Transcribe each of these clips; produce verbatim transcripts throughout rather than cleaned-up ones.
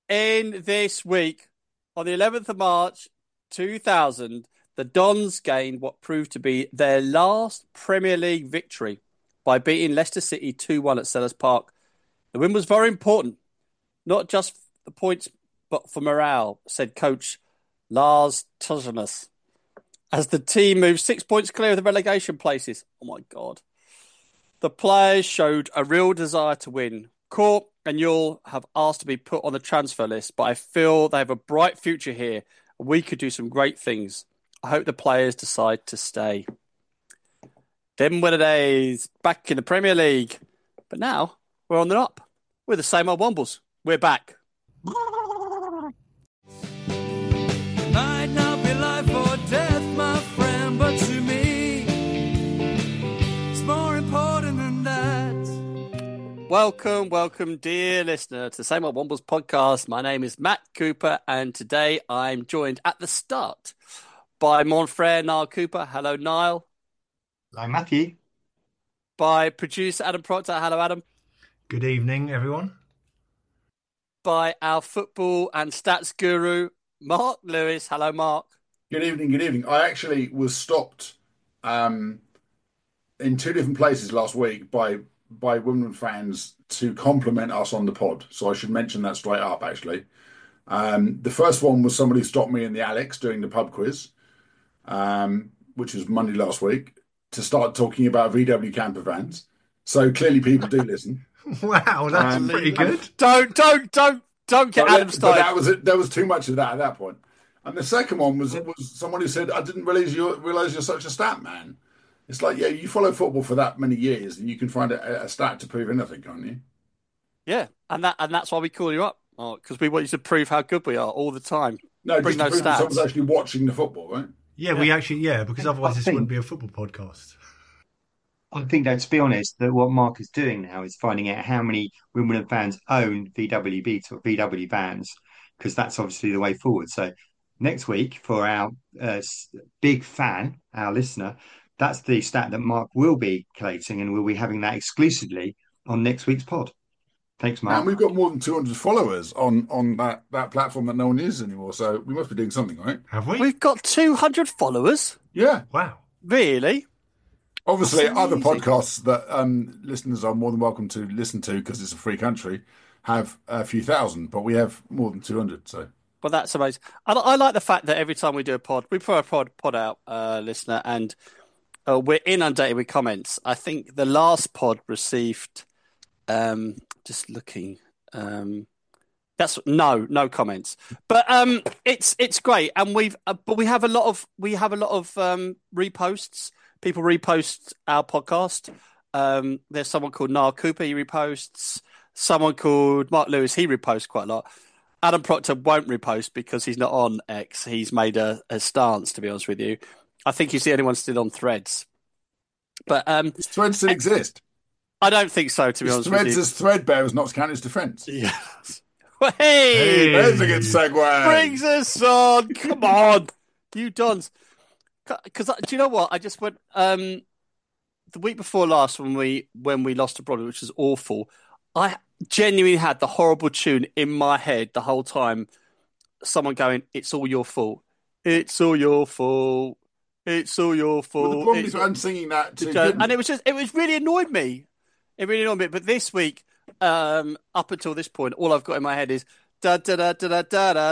in this week, on the eleventh of March, two thousand, the Dons gained what proved to be their last Premier League victory by beating Leicester City two one at Selhurst Park. The win was very important, not just for the points, but for morale, said coach Lars Tøsnes, as the team moved six points clear of the relegation places. Oh my God. The players showed a real desire to win. Court and Yule have asked to be put on the transfer list, but I feel they have a bright future here and we could do some great things. I hope the players decide to stay. Them were the days back in the Premier League. But now we're on the up. We're the same old Wombles. We're back. Might not be life or death, my friend, but to me, it's more important than that. Welcome, welcome, dear listener, to the Same Old Wombles podcast. My name is Matt Cooper, and today I'm joined at the start by mon frere Niall Cooper. Hello, Niall. Hello, Matthew. By producer Adam Proctor. Hello, Adam. Good evening, everyone. By our football and stats guru, Mark Lewis. Hello, Mark. Good evening, good evening. I actually was stopped um, in two different places last week by by Wimbledon fans to compliment us on the pod. So I should mention that straight up, actually. Um, the first one was somebody stopped me in the Alex during the pub quiz, um, which was Monday last week, to start talking about V W camper vans. So clearly people do listen. Wow, that's Um, pretty good. Don't, don't, don't, don't get But, Adam but started. that was it. There was too much of that at that point. And the second one was was someone who said, "I didn't realize you realize you're such a stat man." It's like, yeah, you follow football for that many years, and you can find a, a stat to prove anything, can't you? Yeah, and that and that's why we call you up, because we want you to prove how good we are all the time. No, Bring just to those prove that stats. someone's actually watching the football, right? Yeah, we actually, yeah, because otherwise I this think- wouldn't be a football podcast. I think, though, to be honest, that what Mark is doing now is finding out how many Wimbledon fans own V W beats or V W vans, because that's obviously the way forward. So next week, for our uh, s- big fan, our listener, that's the stat that Mark will be collating, and we'll be having that exclusively on next week's pod. Thanks, Mark. And we've got more than two hundred followers on, on that, that platform that no one uses anymore, so we must be doing something, right? Have we? We've got two hundred followers. Yeah. Wow. Really? Obviously, That's other amazing. podcasts that um, listeners are more than welcome to listen to, because it's a free country, have a few thousand, but we have more than two hundred, so... Well, that's amazing. I, I like the fact that every time we do a pod, we put a pod, pod out, uh, listener, and uh, we're inundated with comments. I think the last pod received, um, just looking, um, that's no, no comments, but um, it's it's great, and we've uh, but we have a lot of we have a lot of um, reposts. People repost our podcast. Um, there's someone called Niall Cooper. He reposts. Someone called Mark Lewis. He reposts quite a lot. Adam Proctor won't repost because he's not on X. He's made a, a stance, to be honest with you. I think he's the only one still on Threads. But um, Does Threads still exist? I don't think so, to be honest Threads with you. as threadbare as not count as defence. Yes. Well, hey, Hey. There's a good segue. brings us on. Come on, you dons. Because do you know what? I just went um, the week before last when we when we lost to Bromley, which was awful. I genuinely had the horrible tune in my head the whole time. Someone going, "It's all your fault. It's all your fault. It's all your Well, fault." the problem It's is I'm singing that too. Joe, didn't and it was just it was really annoyed me. It really annoyed me. But this week, um, up until this point, all I've got in my head is da da da da da da da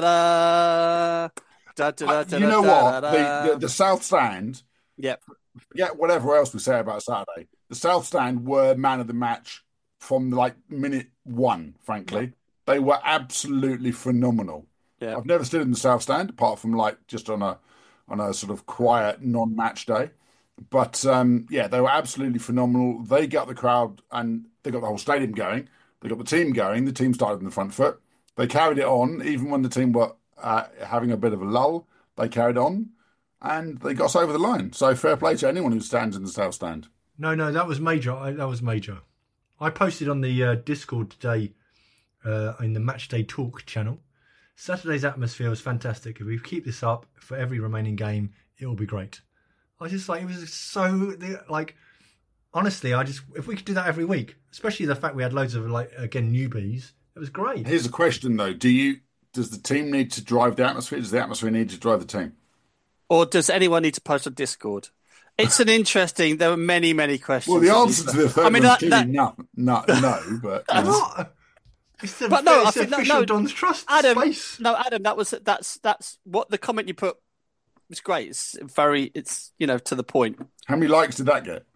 da da da I- da. you know da, what? da, The, da. the the South Stand, Yep. forget whatever else we say about Saturday. The South Stand were man of the match from like minute one, frankly. They were absolutely phenomenal. Yeah. I've never stood in the South Stand, apart from like just on a on a sort of quiet non-match day. But um, yeah, they were absolutely phenomenal. They got the crowd and they got the whole stadium going. They got the team going. The team started in the front foot. They carried it on, even when the team were uh, having a bit of a lull. They carried on, and they got us over the line. So fair play to anyone who stands in the South Stand. No, no, that was major. I, that was major. I posted on the uh, Discord today uh, in the Matchday Talk channel. Saturday's atmosphere was fantastic. If we keep this up for every remaining game, it will be great. I was just like, it was so, like, honestly, I just, if we could do that every week, especially the fact we had loads of, like, again, newbies, it was great. Here's a question though: Do you does the team need to drive the atmosphere? Does the atmosphere need to drive the team? Or does anyone need to post on Discord? It's an interesting. There were many, many questions. Well, the answer to the third I mean, one's that, clearly that, no, no, no. But you know. What? It's the, But no, it's I think the that- official no, Don's Trust Adam. space. No, Adam. That was that's that's what the comment you put was great. It's very. It's you know to the point. How many likes did that get?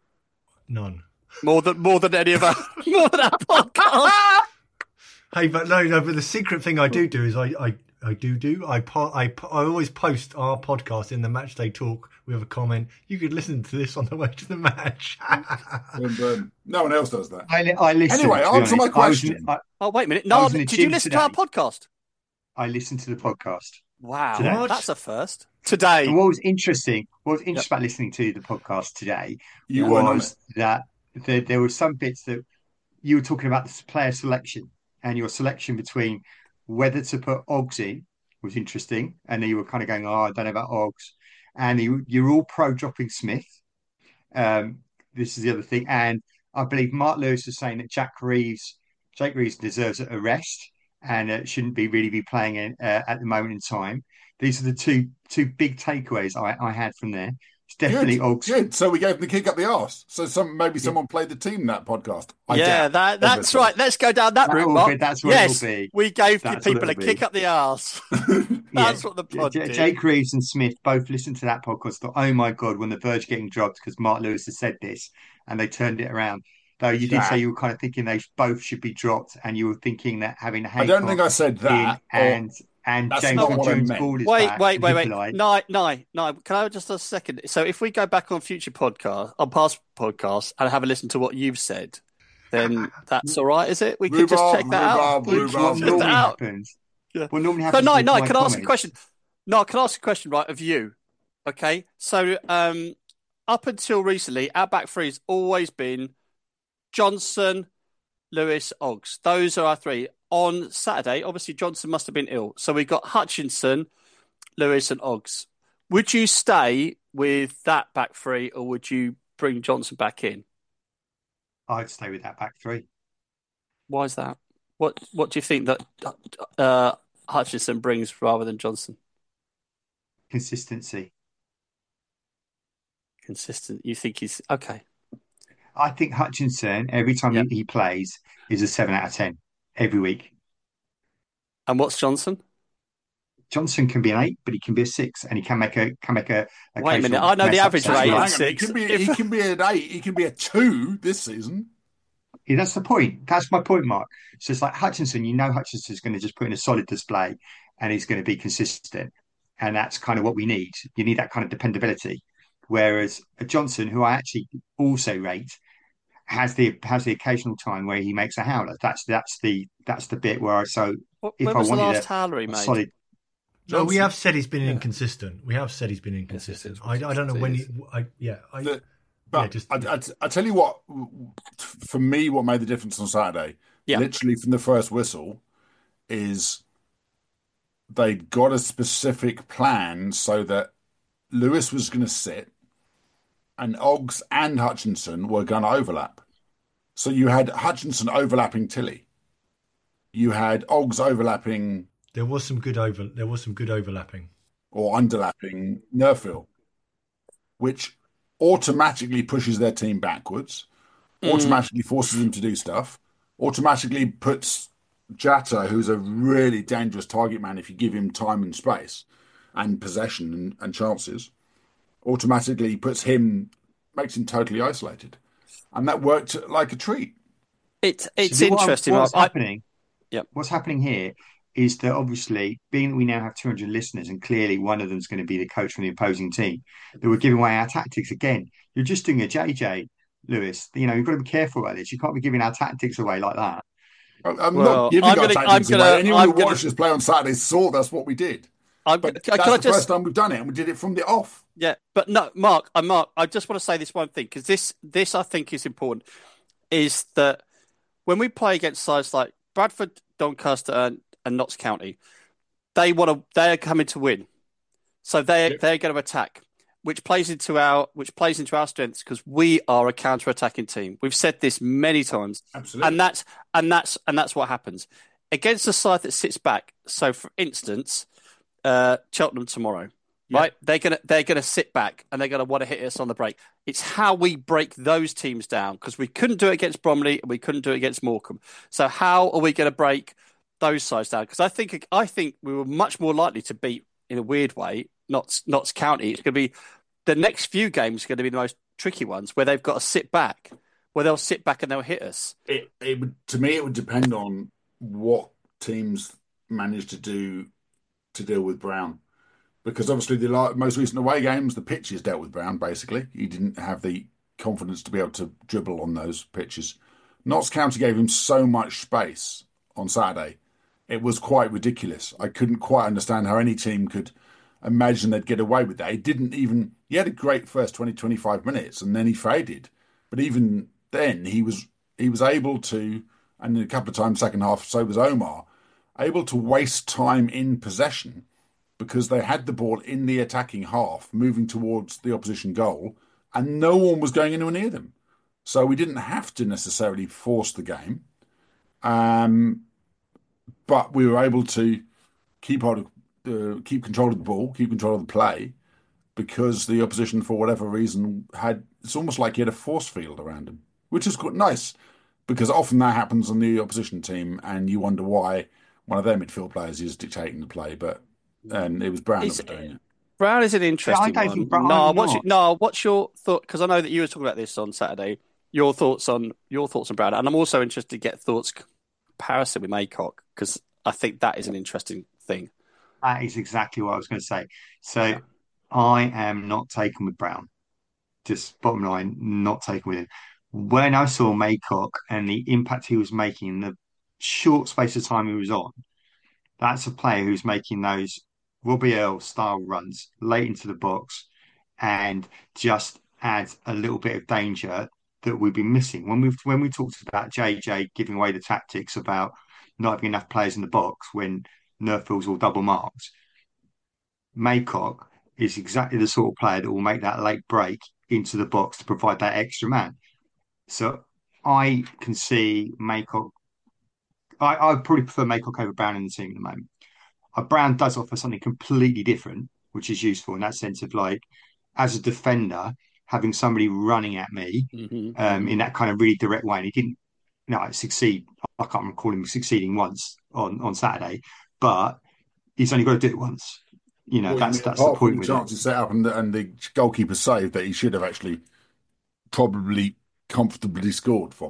None. More than more than any of our more than our podcast. Hey, but no, no. But the secret thing I do do is I, I, I do do. I, po- I, po- I always post our podcast in the match day talk with a comment. You could listen to this on the way to the match. And, um, no one else does that. I, li- I listened. Anyway, to be answer my honest. I was in- question. I, Oh wait a minute. I No, was in the did you gym listen to our today. podcast? I listened to the podcast. Wow, Today. What? that's a first today. And what was interesting, what was interesting about listening to the podcast today You weren't on was that there, there were some bits that you were talking about the player selection and your selection between whether to put Oggs in was interesting. And then you were kind of going, oh, I don't know about Oggs. And you, you're all pro dropping Smith. Um, this is the other thing. And I believe Mark Lewis was saying that Jack Reeves, Jake Reeves deserves a rest and uh, shouldn't be really be playing in, uh, at the moment in time. These are the two two big takeaways I, I had from there. It's definitely Good, Oggs. good. So we gave them the kick up the arse. So some maybe someone played the team in that podcast. I yeah, doubt, that that's obviously. right. Let's go down that That route, will Mark. be- that's what yes, it'll be. we gave the That's what people a it'll kick be. up the arse. That's what the pod J- did. Jake Reeves and Smith both listened to that podcast. Thought, oh my god, when the verge of getting dropped because Mark Lewis has said this, and they turned it around. Though you did Nah. say you were kind of thinking they both should be dropped, and you were thinking that having I don't think I Haycock said that. in and and That's James not what I Jones meant. Ball is Wait, back, wait, wait, wait. Nikolai. No, no, no. Can I just a second? So if we go back on future podcast, on past podcasts, and have a listen to what you've said, then that's all right, is it? We can just Rhubarb, check that out. rhubarb, Which rhubarb. what Check normally that out. happens. Yeah. What normally So, happens. no, with no. my Can I ask a comments- question? No, can I ask a question, right, of you? Okay. So, um, up until recently, our back three's always been Johnson, Lewis, Oggs. Those are our three. On Saturday, obviously Johnson must have been ill, so we got Hutchinson, Lewis, and Oggs. Would you stay with that back three, or would you bring Johnson back in? I'd stay with that back three. Why is that? What What do you think that uh, Hutchinson brings rather than Johnson? Consistency. Consistent. You think he's okay? I think Hutchinson, every time Yep. he, he plays, is a seven out of ten every week. And what's Johnson? Johnson can be an eight, but he can be a six, and he can make a can make a. Wait a minute, occasional I know the mess up average stat rate Hang line. on, is he six. can be If- he can be an eight. He can be a two this season. Yeah, that's the point. That's my point, Mark. So it's like Hutchinson. You know, Hutchinson's going to just put in a solid display, and he's going to be consistent, and that's kind of what we need. You need that kind of dependability. Whereas a Johnson, who I actually also rate, has the has the occasional time where he makes a howler. That's that's the that's the bit where I so What- if when I was the wanted last a, howler he a made? solid. No, we Johnson. have said he's been Yeah. inconsistent. We have said he's been inconsistent. I, I don't know It when. is. He, I, yeah, I, The- But Yeah, just- I, I, I tell you what, for me, what made the difference on Saturday, Yeah. literally from the first whistle, is they got a specific plan so that Lewis was going to sit and Oggs and Hutchinson were going to overlap. So you had Hutchinson overlapping Tilly. You had Oggs overlapping there was some good over. There was some good overlapping. or underlapping Nerfil, which automatically pushes their team backwards, automatically forces them to do stuff, automatically puts Jatta, who's a really dangerous target man if you give him time and space and possession and, and chances, automatically puts him, makes him totally isolated. And that worked like a treat. It's it's So what I'm- interesting. What's Mark. I- happening? Yep. What's happening here is that obviously, being that we now have two hundred listeners, and clearly one of them is going to be the coach from the opposing team, that we're giving away our tactics again. You're just doing a J J, Lewis. You know, you've got to be careful about this. You can't be giving our tactics away like that. I- I'm Well, not giving I'm our gonna- tactics I'm gonna- away. Anyone I'm who gonna- watched us play on Saturday saw that's what we did. I'm, But can, that's can I the just first time we've done it, and we did it from the off. Yeah, but no, Mark, I Mark, I just want to say this one thing because this this I think is important is that when we play against sides like Bradford, Doncaster, and, and Notts County, they want to they're coming to win, so they Yep. they're going to attack, which plays into our which plays into our strengths because we are a counter attacking team. We've said this many times, Absolutely. and that's and that's and that's what happens. against a side that sits back. So, for instance, uh, Cheltenham tomorrow, Yeah. right? They're gonna they're gonna sit back and they're gonna want to hit us on the break. It's how we break those teams down because we couldn't do it against Bromley and we couldn't do it against Morecambe. So, how are we going to break those sides down? Because I think I think we were much more likely to beat in a weird way, Notts Notts County. It's going to be the next few games are going to be the most tricky ones where they've got to sit back, where they'll sit back and they'll hit us. It it would to me it would depend on what teams manage to do to deal with Brown. Because obviously the la- most recent away games, the pitches dealt with Brown, basically. He didn't have the confidence to be able to dribble on those pitches. Notts County gave him so much space on Saturday. It was quite ridiculous. I couldn't quite understand how any team could imagine they'd get away with that. He didn't even... He had a great first twenty, twenty-five minutes, and then he faded. But even then, he was he was able to, and a couple of times second half, so was Omar, able to waste time in possession because they had the ball in the attacking half, moving towards the opposition goal, and no one was going anywhere near them. So we didn't have to necessarily force the game, um, but we were able to keep hold of, uh, keep control of the ball, keep control of the play, because the opposition, for whatever reason, had it's almost like he had a force field around him, which is quite nice, because often that happens on the opposition team, and you wonder why one of their midfield players is dictating the play, but. And it was Brown It's- that was doing it. Brown is an interesting don't one. think Brown- no, I'm what's not. your, no, what's your thought? Because I know that you were talking about this on Saturday. Your thoughts on your thoughts on Brown, and I'm also interested to get thoughts comparison with Maycock because I think that is an interesting thing. That is exactly what I was going to say. So I am not taken with Brown. Just bottom line, not taken with him. When I saw Maycock and the impact he was making in the short space of time he was on, that's a player who's making those Robbie Earl style runs late into the box and just adds a little bit of danger that we've been missing. When we when we talked about J J giving away the tactics about not having enough players in the box when Nerfield's all double marked, Maycock is exactly the sort of player that will make that late break into the box to provide that extra man. So I can see Maycock. I, I probably prefer Maycock over Brown in the team at the moment. Uh, Brown does offer something completely different, which is useful in that sense of like, as a defender, having somebody running at me Mm-hmm. um, in that kind of really direct way. And he didn't, you know, succeed. I can't recall him succeeding once on, on Saturday, but he's only got to do it once. You know, Well, that's I mean, that's the apart from point the with it. chances set up and the, and the goalkeeper saved that he should have actually probably comfortably scored from.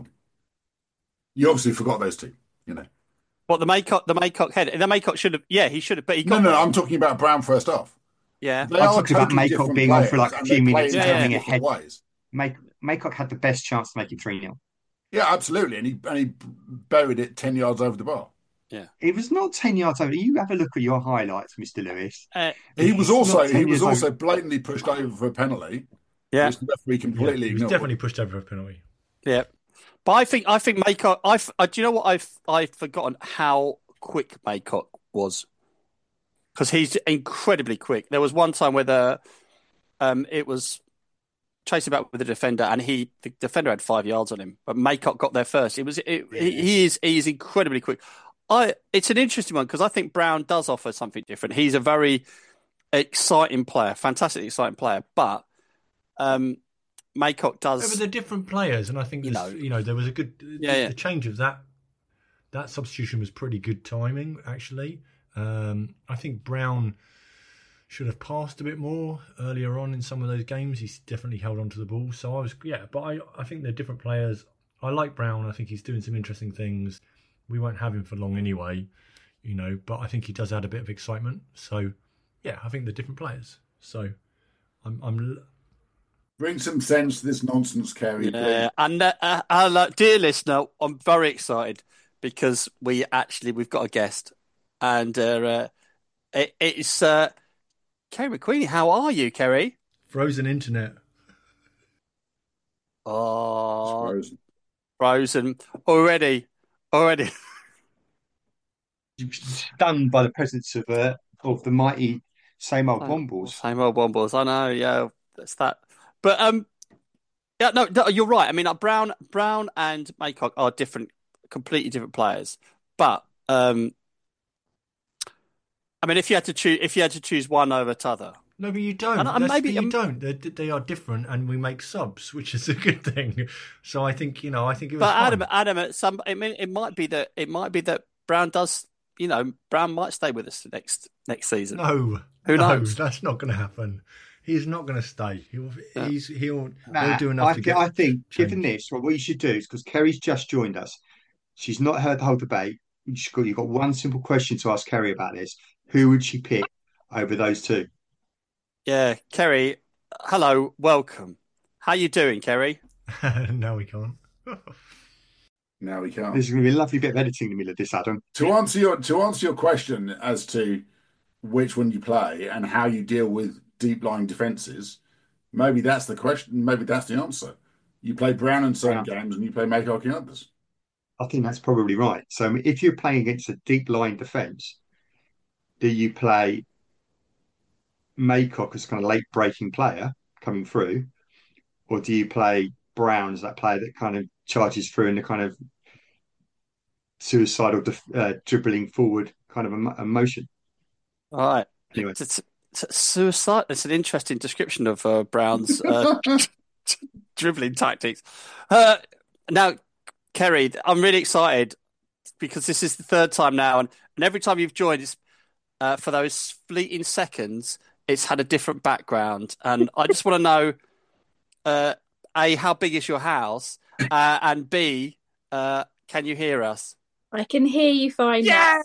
You obviously forgot those two, you know. What the Maycock, the Maycock head, the Maycock should have, yeah, he should have, but he No, got no, there. I'm talking about Brown first off. Yeah, They I'm are talking about totally Maycock different being on for players, like a and few they play minutes in and totally having a different head. ways. Make, Maycock had the best chance to make it three nil. Yeah, absolutely, and he and he buried it ten yards over the bar. It was not ten yards over. You have a look at your highlights, Mister Lewis. uh, He was It's also not ten he was years over. also blatantly pushed over for a penalty, yeah, which the referee Yeah, completely he was ignored. definitely pushed over a penalty. yeah. But I think, I think Maycock. I've, uh, do you know what I've, I've forgotten how quick Maycock was because he's incredibly quick. There was one time where the, um, it was chasing back with the defender, and he, the defender had five yards on him, but Maycock got there first. It was, it, he, he is, he is incredibly quick. I, it's an interesting one because I think Brown does offer something different. He's a very exciting player, fantastic, exciting player, but um, Maycock Yeah, but does. they're different players, and I think You this, know. you know there was a good Yeah, the, yeah. the change of that that substitution was pretty good timing actually. Um, I think Brown should have passed a bit more earlier on in some of those games. He's definitely held on to the ball, so I was yeah, but I I think they're different players. I like Brown. I think he's doing some interesting things. We won't have him for long anyway, you know, but I think he does add a bit of excitement. So yeah, I think they're different players. So I'm I'm Bring some sense to this nonsense, Kerry. Yeah, and uh, uh, uh, dear listener, I'm very excited because we actually we've got a guest, and uh, uh, it, it's uh, Kerry McQueenie. How are you, Kerry? frozen internet. Oh, Frozen. frozen already, already. Stunned by the presence of uh, of the mighty same old Wombles. Same old Wombles. I know. Yeah, that's that. But um, yeah, no, no, you're right. I mean, uh, Brown, Brown and Maycock are different, completely different players. But Um, I mean, if you had to choose, if you had to choose one over t'other, No, but you don't. and, and That's maybe the, you um, don't. They, they are different, and we make subs, which is a good thing. So I think you know, I think it was but fun. Adam, Adam, at some, I mean, it might be that it might be that Brown does, you know, Brown might stay with us next next season. No, Who no, knows? that's not going to happen. He's not going to stay. He'll, Yeah. he's, he'll, Nah, he'll do enough I, to thi- get. I think, given changed. this, well, what you should do is because Kerry's just joined us, she's not heard the whole debate. You just got, you've got one simple question to ask Kerry about this. Who would she pick over those two? Yeah, Kerry, hello, welcome. How you doing, Kerry? No, we can't. Now we can't. There's going to be a lovely bit of editing in the middle of this, Adam. To answer your to answer your question as to which one you play and how you deal with deep lying defenses, maybe that's the question. Maybe that's the answer. You play Brown in certain Brown. games and you play Maycock in others. I think that's probably right. So if you're playing against a deep line defence, do you play Maycock as kind of late breaking player coming through, or do you play Brown as that player that kind of charges through in the kind of suicidal uh, dribbling forward kind of a, a motion? All right. Anyway, It's, it's suicide. It's an interesting description of uh, Brown's uh, dribbling tactics. Uh, now, Kerry, I'm really excited because this is the third time now, and, and every time you've joined, it's, uh, for those fleeting seconds, it's had a different background, and I just want to know, uh, A, how big is your house, uh, and B, uh, can you hear us? I can hear you fine now.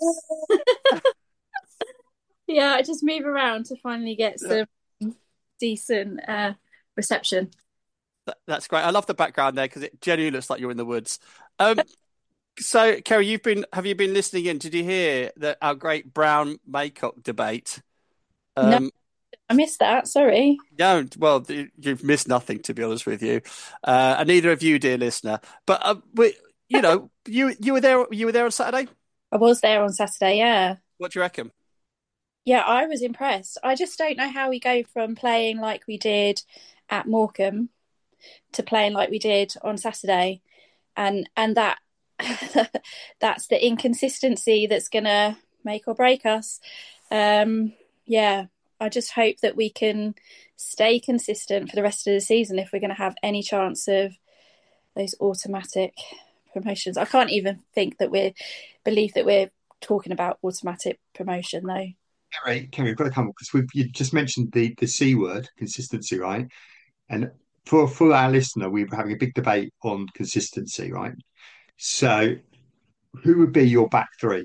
Yeah, I just move around to finally get some decent uh, reception. That, that's great. I love the background there because it genuinely looks like you're in the woods. Um, so, Kerry, you've been have you been listening in? Did you hear that our great Brown Maycock debate? Um, No, I missed that. Sorry. No, well, you- you've missed nothing, to be honest with you, uh, and neither of you, dear listener. But uh, we, you know, you you were there. You were there on Saturday. I was there on Saturday. Yeah. What do you reckon? Yeah, I was impressed. I just don't know how we go from playing like we did at Morecambe to playing like we did on Saturday, and and that that's the inconsistency that's gonna make or break us. Um, yeah, I just hope that we can stay consistent for the rest of the season if we're going to have any chance of those automatic promotions. I can't even think that we're believe that we're talking about automatic promotion though. Kerry, Kerry, we've got to come up because we've you just mentioned the the C word, consistency, right? And for for our listener, we were having a big debate on consistency, right? So, who would be your back three?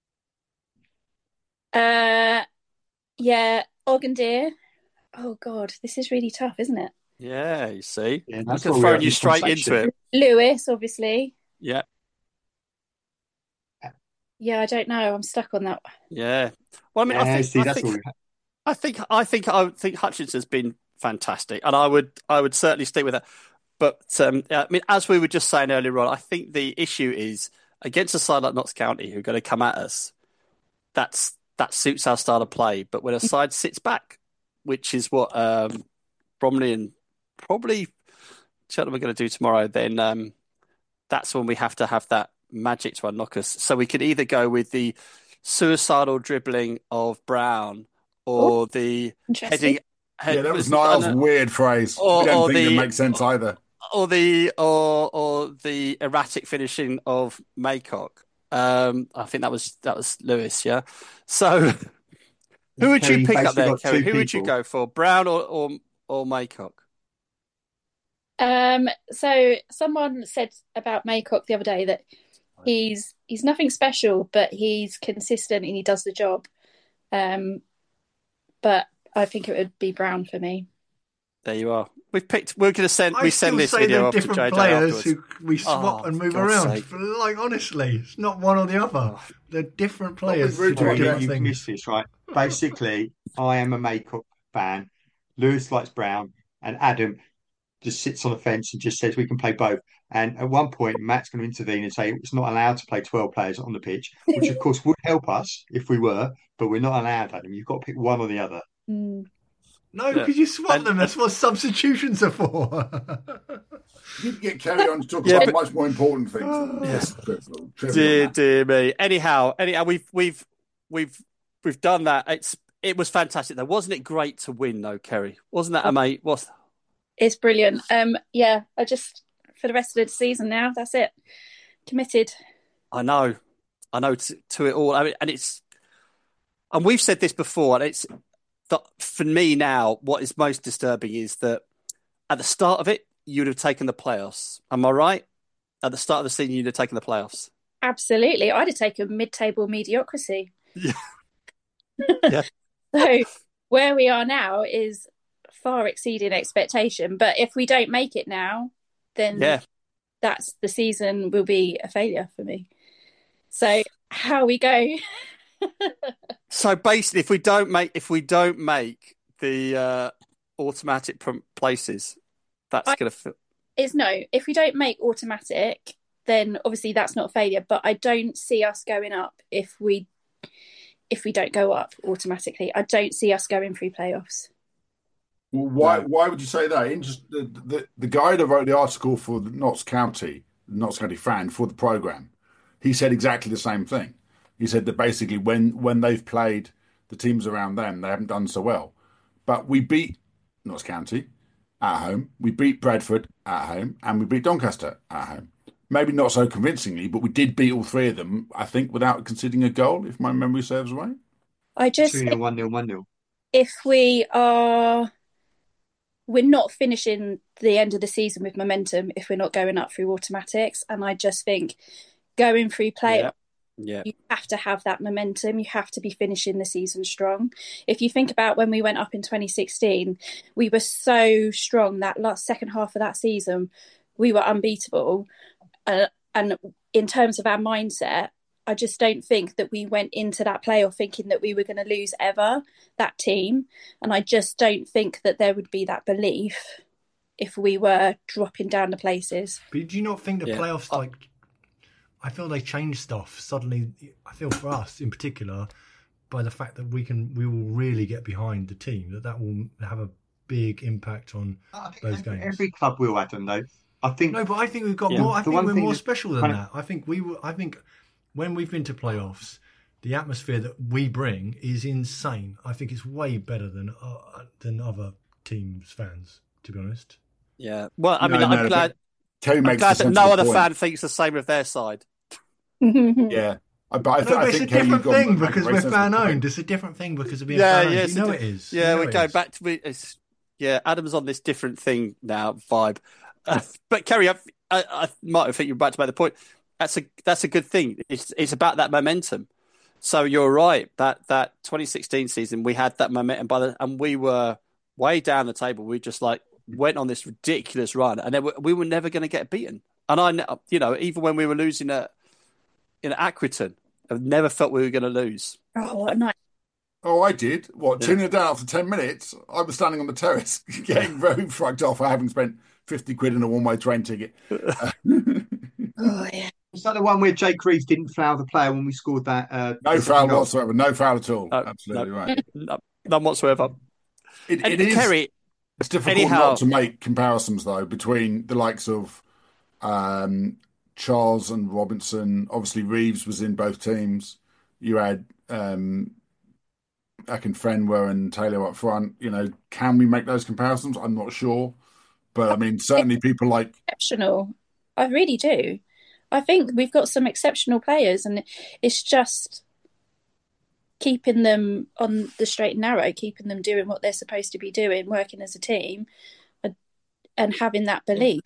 Uh, yeah, Ogandir. Oh God, this is really tough, isn't it? Yeah, you see, Yeah, I'm that's just what we're throwing having you this straight conversation. into it. Lewis, obviously. Yeah, Yeah, I don't know. I'm stuck on that. yeah. Well, I mean, I Yeah, think, see, I that's think, what we I think, I think, I think Hutchinson's been fantastic, and I would, I would certainly stick with that. But um, I mean, as we were just saying earlier on, I think the issue is against a side like Notts County who are going to come at us. That's that suits our style of play. But when a side sits back, which is what um, Bromley and probably Cheltenham are going to do tomorrow, then um, that's when we have to have that magic to unlock us. So we could either go with the suicidal dribbling of Brown Oh, or the interesting. heading. Head, Yeah, that was uh, Niall's no, weird phrase. or We don't or think it the makes sense either. or the or or the erratic finishing of Maycock. Um, I think that was that was Lewis. Yeah. So who would Kerry, you you've pick up basically there, got Kerry? two Who would you people. go for, Brown or or, or Maycock? Um, so someone said about Maycock the other day that he's he's nothing special, but he's consistent and he does the job. Um, but I think it would be Brown for me. There you are. We've picked. We're going to send. I We still send this say video they're off to different J J players afterwards. who we swap Oh, and move for God's around. sake. For, like honestly, it's not one or the other. Oh. They're different What players was who do Rudy? Kerry, Yeah. different you've things. missed this, right? Basically, I am a Maycock fan. Lewis likes Brown, and Adam just sits on the fence and just says we can play both. And at one point, Matt's going to intervene and say it's not allowed to play twelve players on the pitch, which of course would help us if we were, but we're not allowed, Adam. You've got to pick one or the other. Mm. No, Yeah. because you swap And- them. That's what substitutions are for. You can get Kerry on to talk Yeah, about but- much more important things. than this trivial- trivial Dear, matter. dear me. Anyhow, anyhow, we've we've we've we've done that. It's it was fantastic though, wasn't it? Great to win though, Kerry. Wasn't that a mate? Was It's brilliant. Um, yeah, I just for the rest of the season now. That's it. Committed. I know, I know to, to it all. I mean, and it's and we've said this before, and it's that for me now. What is most disturbing is that at the start of it, you'd have taken the playoffs. Am I right? At the start of the season, you'd have taken the playoffs. Absolutely. I'd have taken mid-table mediocrity. Yeah. Yeah. So where we are now is far exceeding expectation. But if we don't make it now, then Yeah. that's the season will be a failure for me. So how we go? So basically, if we don't make if we don't make the uh, automatic pr- places, that's I- going to. Is no. If we don't make automatic, then obviously that's not a failure. But I don't see us going up if we if we don't go up automatically. I don't see us going through playoffs. Well, why No. why would you say that? Interest, the, the the guy that wrote the article for the Notts County, the Notts County Fan for the programme, he said exactly the same thing. He said that basically when when they've played the teams around them, they haven't done so well. But we beat Notts County at home, we beat Bradford at home, and we beat Doncaster at home. Maybe not so convincingly, but we did beat all three of them, I think, without conceding a goal, if my memory serves right. I just two nil, one nil, one nil. if we are we're not finishing the end of the season with momentum if we're not going up through automatics. And I just think going through play, Yeah. Yeah. you have to have that momentum. You have to be finishing the season strong. If you think about when we went up in twenty sixteen, we were so strong that last second half of that season, we were unbeatable. Uh, and in terms of our mindset, I just don't think that we went into that playoff thinking that we were going to lose ever, that team. And I just don't think that there would be that belief if we were dropping down the places. But do you not think the Yeah. playoffs, like, I feel they change stuff suddenly? I feel for us in particular, by the fact that we can, we will really get behind the team, that that will have a big impact on I think those every, games. every club will, Adam, though. I think No, but I think we've got Yeah. more. I The think one we're thing more that special than kind of- that. I think we. Were, I think when we've been to playoffs, the atmosphere that we bring is insane. I think it's way better than uh, than other teams' fans. To be honest, Yeah. Well, I No, mean, no, I'm glad. Terry I'm makes glad a that no sensible other point. fan thinks the same of their side. Yeah. I- But I, th- no, I but it's a think Kerry, you've different got thing a very because we're sensible fan point. owned. It's a different thing because of being Yeah, fan owned. yeah, You it's know a it is. Yeah, You know we're it going is. back to we. It's, yeah, Adam's on this different thing now vibe. Uh, but Kerry, I, I, I might have think you're about to make the point. That's a that's a good thing. It's it's about that momentum. So you're right. That that twenty sixteen season, we had that momentum, by the and we were way down the table. We just like went on this ridiculous run, and then we, we were never going to get beaten. And I, ne- you know, even when we were losing at in Accrington, I never felt we were going to lose. Oh, what a night. Oh, I did. What, Yeah. two nil down after ten minutes? I was standing on the terrace getting very frugged off for having spent fifty quid on a one-way train ticket. Oh, yeah. was that the one where Jake Reeves didn't foul the player when we scored that? Uh, No the foul second goal? whatsoever. No foul at all. Oh, Absolutely no. right. No, none whatsoever. It, And it is. Kerry, It's difficult anyhow- not to make comparisons, though, between the likes of um, Charles and Robinson. Obviously, Reeves was in both teams. You had um, Akinfenwa and Taylor up front. You know, can we make those comparisons? I'm not sure. But, I mean, certainly people like... Exceptional. I really do. I think we've got some exceptional players, and it's just keeping them on the straight and narrow, keeping them doing what they're supposed to be doing, working as a team, and, and having that belief.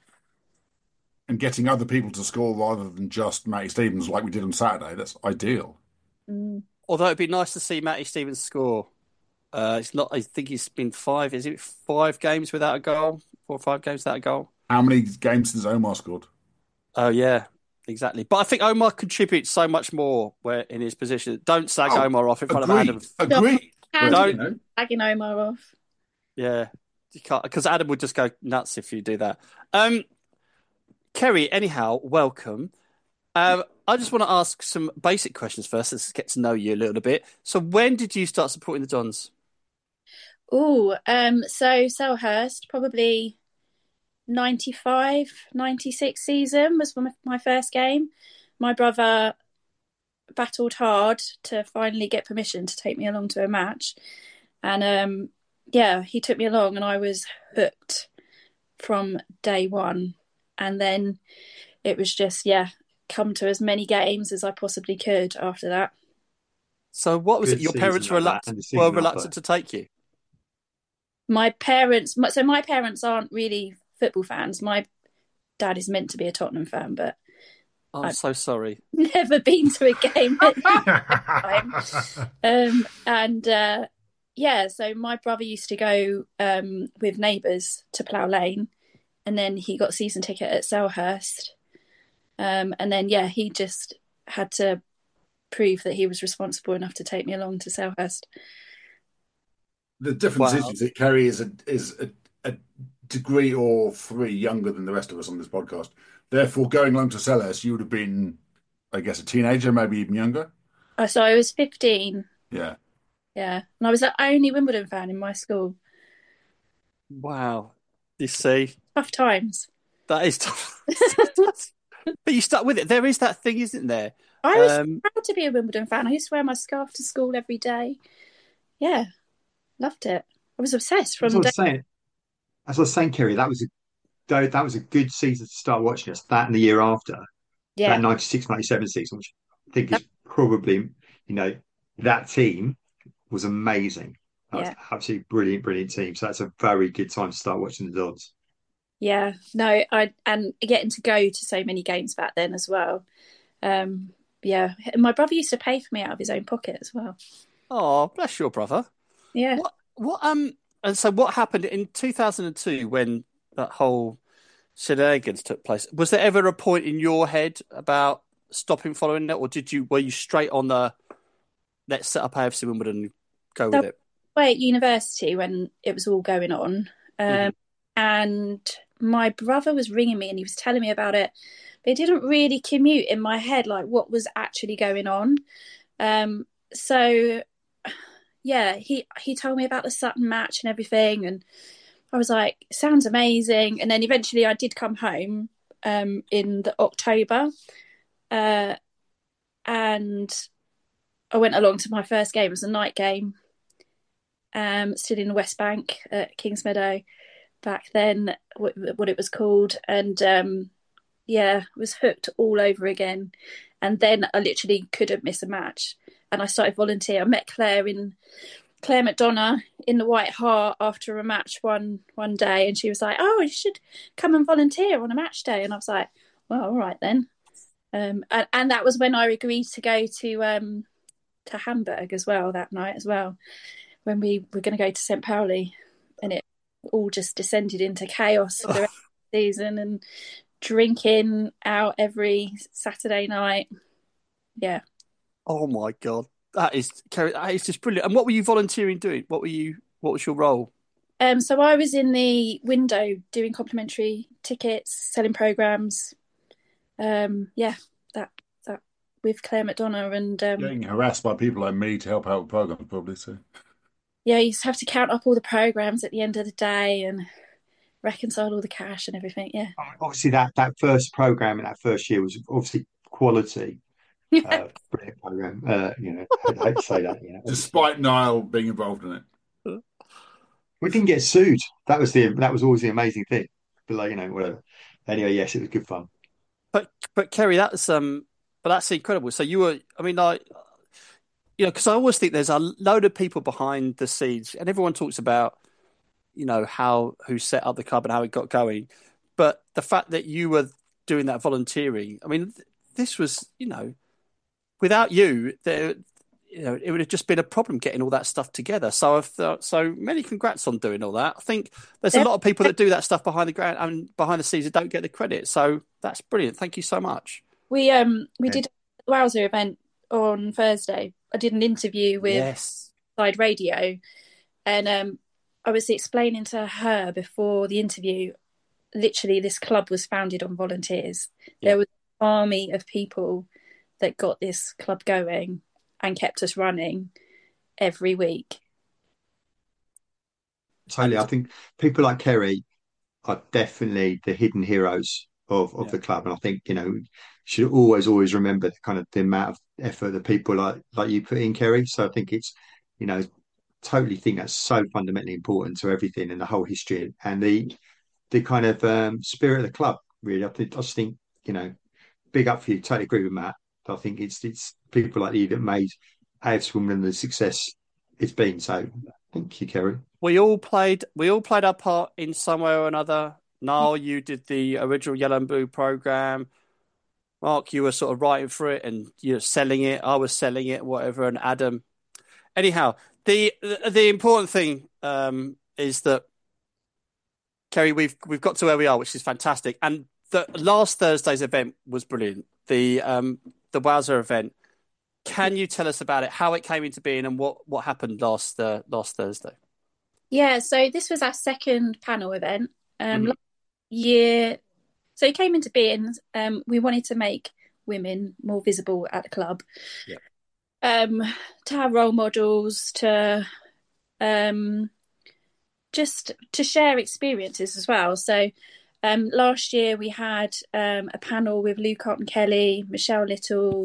and getting other people to score rather than just Matty Stevens like we did on Saturday. That's ideal. Mm. although it'd be nice to see Matty Stevens score. Uh, it's not. I think he's been five. Is it five games without a goal? Four or five games without a goal? How many games since Omar scored? Oh yeah, exactly. But I think Omar contributes so much more where in his position. Don't sag Oh, Omar off in front Agree. of Adam. Agree. And But, you know, bagging Omar off. Yeah, you can't because Adam would just go nuts if you do that. Um, Kerry, anyhow, welcome. Um, I just want to ask some basic questions first. Let's get to know you a little bit. So, when did you start supporting the Dons? Oh, um, so Selhurst, probably ninety-five, ninety-six season was my, my first game. My brother battled hard to finally get permission to take me along to a match. And um, yeah, he took me along and I was hooked from day one. And then it was just, yeah, come to as many games as I possibly could after that. So what was it? Good Your season parents like that, reluctant and the were season after. reluctant to take you? My parents, so my parents aren't really football fans. My dad is meant to be a Tottenham fan, but I'm I've so sorry. never been to a game at time. Um, and uh, yeah, so my brother used to go um, with neighbours to Plough Lane, and then he got a season ticket at Selhurst. Um, and then, yeah, he just had to prove that he was responsible enough to take me along to Selhurst. The difference Wow. is, is that Kerry is a is a, a degree or three younger than the rest of us on this podcast. Therefore, going along to Selhurst, you would have been, I guess, a teenager, maybe even younger. Uh, so I was fifteen, Yeah. yeah. And I was the only Wimbledon fan in my school. Wow. You see, Tough times. that is tough. But you stuck with it. There is that thing, isn't there? I was Um, proud to be a Wimbledon fan. I used to wear my scarf to school every day. Yeah, loved it. I was obsessed That's from what I day. was saying. As I was saying, Kerry, that was a that, that was a good season to start watching us. That and the year after, that Yeah, ninety-six, ninety-seven season, which I think is probably, you know, that team was amazing. That was yeah, absolutely brilliant, brilliant team. So that's a very good time to start watching the Dons. yeah. No, I and getting to go to so many games back then as well. Um, yeah, my brother used to pay for me out of his own pocket as well. oh, bless your brother. Yeah. What? What? Um. And so, what happened in two thousand two when that whole shenanigans took place? Was there ever a point in your head about stopping following that, or did you were you straight on the let's set up A F C Wimbledon and go So with it? away at university when it was all going on, um, Mhm. and my brother was ringing me and he was telling me about it, but it didn't really commute in my head like what was actually going on. Um, so yeah, he he told me about the Sutton match and everything, and I was like, sounds amazing. And then eventually, I did come home um, in the October, uh, and I went along to my first game. It was a night game. Um, stood in the West Bank at Kingsmeadow back then, what, what it was called, and um, yeah, was hooked all over again. And then I literally couldn't miss a match, and I started volunteer. I met Claire in Claire McDonough in the White Hart after a match one one day, and she was like, "Oh, you should come and volunteer on a match day." And I was like, "Well, all right then." Um, and, and that was when I agreed to go to um, to Hamburg as well that night as well, when we were going to go to Saint Pauli, and it all just descended into chaos for the rest of the season and drinking out every Saturday night. Yeah. Oh my God, that is Kerry, that is just brilliant. And what were you volunteering doing? What were you? What was your role? Um, so I was in the window doing complimentary tickets, selling programs. Um, yeah, that that with Claire McDonough and um, Getting harassed by people like me to help out with programs, probably. So yeah, you just have to count up all the programs at the end of the day and reconcile all the cash and everything. Yeah, Obviously, that that first program in that first year was obviously quality. Uh, brilliant program. Uh, you know, I hate to say that. You know, obviously. despite Niall being involved in it. We didn't get sued. That was the that was always the amazing thing. But like, you know, whatever. Anyway, yes, it was good fun. But but Kerry, that's um, but that's incredible. So you were, I mean, like, you know, because I always think there's a load of people behind the scenes, and everyone talks about, you know, how who set up the club and how it got going. But the fact that you were doing that volunteering, I mean, th- this was, you know, without you, there, you know, it would have just been a problem getting all that stuff together. So I've thought, so many congrats on doing all that. I think there's a lot of people that do that stuff behind the ground and behind the scenes that don't get the credit. So that's brilliant. Thank you so much. we um we Okay. did a Wowzer event on Thursday. I did an interview with Yes. Side Radio, and um I was explaining to her before the interview. Literally, this club was founded on volunteers. Yeah. There was an army of people that got this club going and kept us running every week. totally. And I think people like Kerry are definitely the hidden heroes of, of yeah, the club. And I think, you know, you should always, always remember the kind of the amount of effort that people like like you put in, Kerry. So I think it's, you know, totally think that's so fundamentally important to everything and the whole history and the the kind of um, spirit of the club, really. I think I just think, you know, big up for you. Totally agree with Matt. I think it's it's people like you that made A F C Wimbledon the success it's been. So thank you, Kerry. we all played we all played our part in some way or another. Niall, you did the original Yellow and Blue program. Mark, you were sort of writing for it and you're selling it. I was selling it, whatever. And Adam, anyhow, the the, the important thing um, is that Kerry, we've we've got to where we are, which is fantastic. And the last Thursday's event was brilliant. The um the Wowzer event. Can you tell us about it, how it came into being, and what what happened last uh, last Thursday? Yeah, so this was our second panel event. Um, Mhm. last year, so it came into being. Um, we wanted to make women more visible at the club. Yeah. Um, to have role models, to um, just to share experiences as well. So, um, last year we had um a panel with Lou Carlton Kelly, Michelle Little.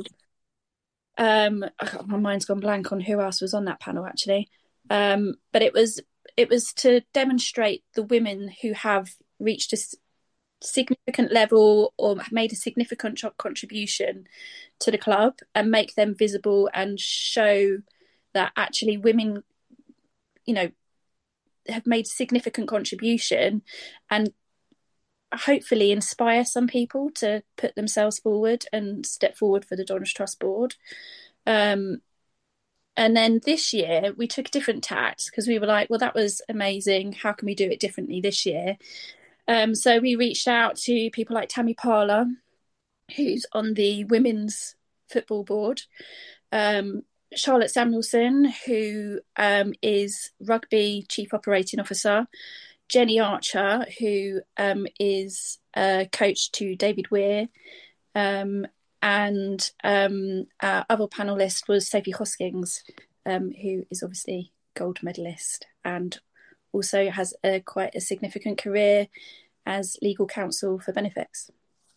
Um, my mind's gone blank on who else was on that panel actually. Um, but it was it was to demonstrate the women who have reached a significant level or made a significant contribution to the club and make them visible and show that actually women, you know, have made significant contribution and hopefully inspire some people to put themselves forward and step forward for the Donors Trust Board. Um, and then this year we took a different tact because we were like, well, that was amazing. How can we do it differently this year? Um, so we reached out to people like Tammy Parler, who's on the women's football board, um, Charlotte Samuelson, who um, is rugby chief operating officer, Jenny Archer, who um, is a coach to David Weir, um, and um, our other panelist was Sophie Hoskins, um, who is obviously gold medalist and also has a quite a significant career as legal counsel for Benefix.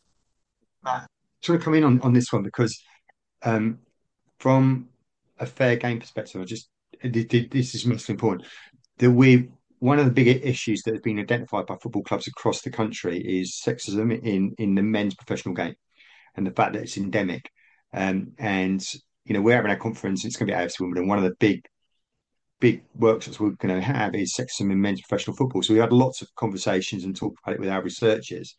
Uh, just want to come in on, on this one because um, from a fair game perspective, I just this is most important that we one of the bigger issues that has been identified by football clubs across the country is sexism in in the men's professional game and the fact that it's endemic. Um, and you know we're having a conference. It's going to be at A F C Wimbledon. One of the big big workshops we're going to have is sexism in men's professional football. So we had lots of conversations and talked about it with our researchers,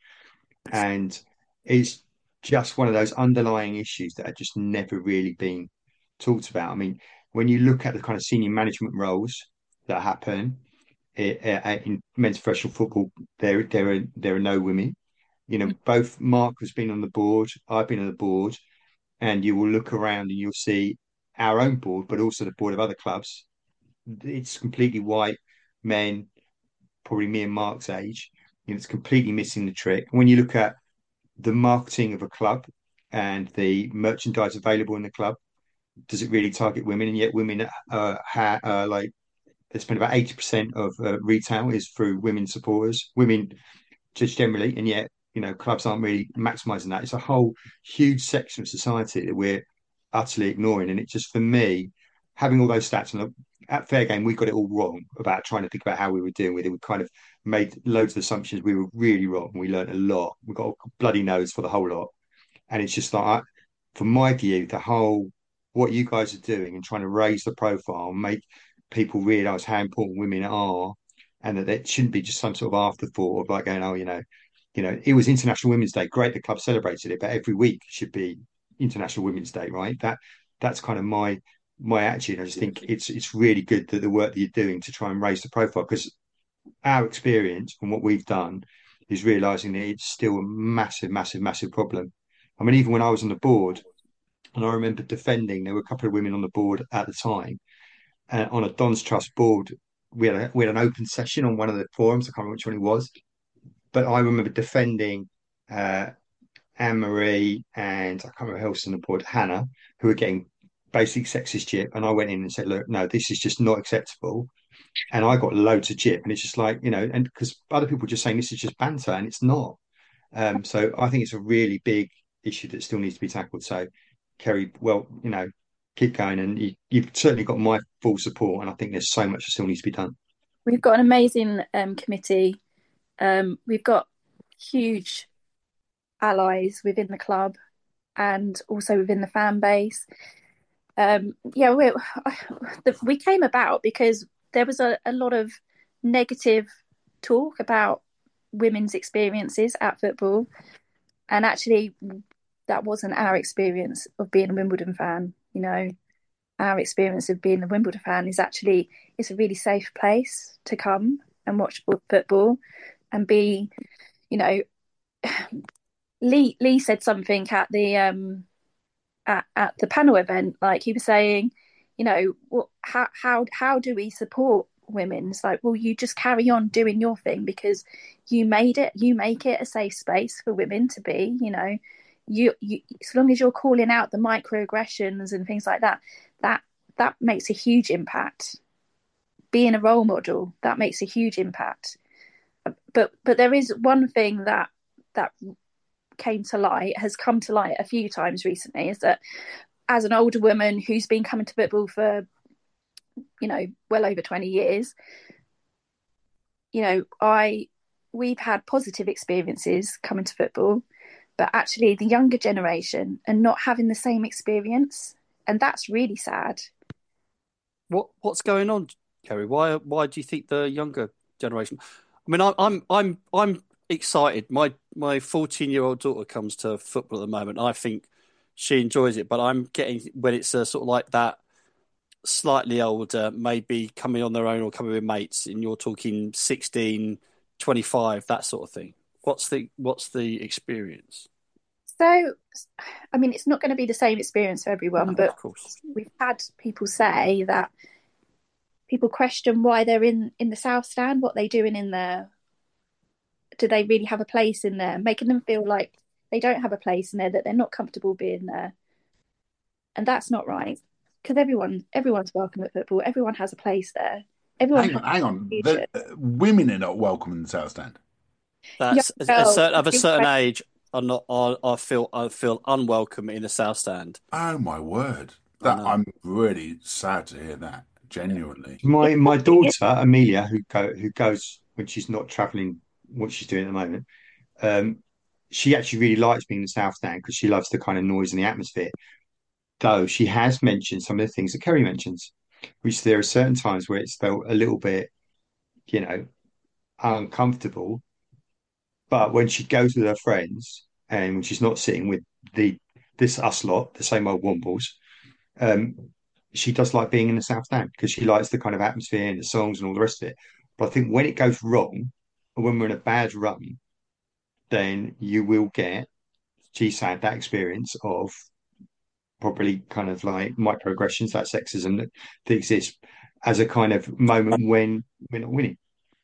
and it's just one of those underlying issues that have just never really been talked about. I mean, when you look at the kind of senior management roles that happen i- i- in men's professional football, there there are there are no women. You know, both Mark has been on the board, I've been on the board, and you will look around and you'll see our own board, but also the board of other clubs. It's completely white men, probably me and Mark's age. You know, it's completely missing the trick. When you look at the marketing of a club and the merchandise available in the club, does it really target women? And yet, women uh, ha- uh, like they spend about eighty percent of uh, retail is through women supporters, women just generally, and yet you know clubs aren't really maximising that. It's a whole huge section of society that we're utterly ignoring, and it just for me having all those stats and at Fair Game we got it all wrong about trying to think about how we were doing with it. We kind of made loads of assumptions. We were really wrong. We learned a lot. We got a bloody nose for the whole lot, and it's just like from my view, the whole what you guys are doing and trying to raise the profile, make people realise how important women are, and that it shouldn't be just some sort of afterthought of like going, oh, you know, you know, it was International Women's Day. Great, the club celebrated it, but every week should be International Women's Day, right? That that's kind of my my attitude. I just think it's it's really good that the work that you're doing to try and raise the profile because our experience and what we've done is realizing that it's still a massive, massive, massive problem. I mean, even when I was on the board, and I remember defending, there were a couple of women on the board at the time, uh, on a Don's Trust board. We had a, we had an open session on one of the forums. I can't remember which one it was, but I remember defending uh, Anne Marie and I can't remember who else on the board, Hannah, who were getting basic sexist chip, and I went in and said, look, no, this is just not acceptable. and I got loads of jip, and it's just like, you know, and because other people are just saying this is just banter, and it's not. Um, so I think it's a really big issue that still needs to be tackled. So, Kerry, well, you know, keep going, and you, you've certainly got my full support, and I think there's so much that still needs to be done. We've got an amazing um, committee. Um, we've got huge allies within the club and also within the fan base. Um, yeah, we we came about because there was a, a lot of negative talk about women's experiences at football, and actually that wasn't our experience of being a Wimbledon fan. You know, our experience of being a Wimbledon fan is actually it's a really safe place to come and watch football and be, you know, Lee Lee said something at the um at, at the panel event, like he was saying, you know, what how how how do we support women? It's like, well, you just carry on doing your thing because you made it, you make it a safe space for women to be, you know, you you as long as you're calling out the microaggressions and things like that, that that makes a huge impact. Being a role model, that makes a huge impact. But but there is one thing that that came to light, has come to light a few times recently, is that as an older woman who's been coming to football for, you know, well over twenty years, you know, I we've had positive experiences coming to football, but actually the younger generation are not having the same experience, and that's really sad. What what's going on, Kerry? Why why do you think the younger generation? I mean, I, I'm I'm I'm excited. My my fourteen year old daughter comes to football at the moment. I think she enjoys it, but I'm getting when it's a sort of like that slightly older, maybe coming on their own or coming with mates, and you're talking sixteen, twenty-five, that sort of thing. What's the what's the experience? So, I mean, it's not going to be the same experience for everyone, No, but of course. we've had people say that people question why they're in, in the South Stand, what they're doing in there. Do they really have a place in there? Making them feel like they don't have a place in there, that they're not comfortable being there. And that's not right. Because everyone, everyone's welcome at football. Everyone has a place there. Everyone Hang on, hang on. The, uh, women are not welcome in the South Stand. That's a, a girls, certain, of I a think certain I- age. Are not. I, I feel. I feel unwelcome in the South Stand. Oh my word. I That know. I'm really sad to hear that. Genuinely. My my daughter Amelia, who go who goes when she's not travelling, what she's doing at the moment, um, she actually really likes being in the South Stand because she loves the kind of noise and the atmosphere. Though she has mentioned some of the things that Kerry mentions, which there are certain times where it's felt a little bit, you know, uncomfortable. But when she goes with her friends and when she's not sitting with the this us lot, the same old Wombles, um, she does like being in the South Stand because she likes the kind of atmosphere and the songs and all the rest of it. But I think when it goes wrong, or when we're in a bad run, then you will get, she's had that experience of probably kind of like microaggressions, that sexism that, that exists as a kind of moment when we're not winning.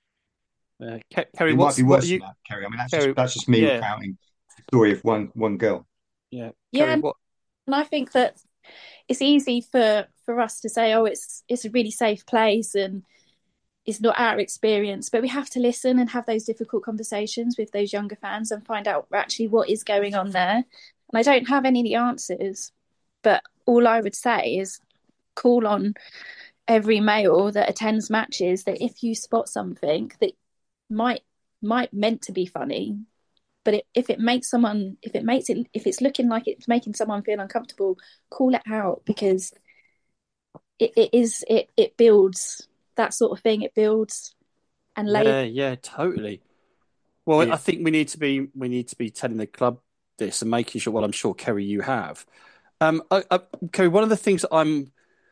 Uh, Ke- Kerry, It might what's be what are worse you? than that, Kerry. I mean, that's just Kerry, that's just me yeah, recounting the story of one one girl. yeah. Yeah, Kerry, what? and I think that it's easy for for us to say, oh, it's it's a really safe place and it's not our experience, but we have to listen and have those difficult conversations with those younger fans and find out actually what is going on there. And I don't have any of the answers, but all I would say is call on every male that attends matches that if you spot something that might might meant to be funny, but it, if it makes someone, if it makes it, if it's looking like it's making someone feel uncomfortable, call it out because it, it is it it builds that sort of thing. It builds and lays. Yeah, yeah, totally. Well, Yeah. I think we need to be we need to be telling the club this and making sure. Well, I'm sure Kerry, you have. Um, I, I, Kerry, one of the things that I'm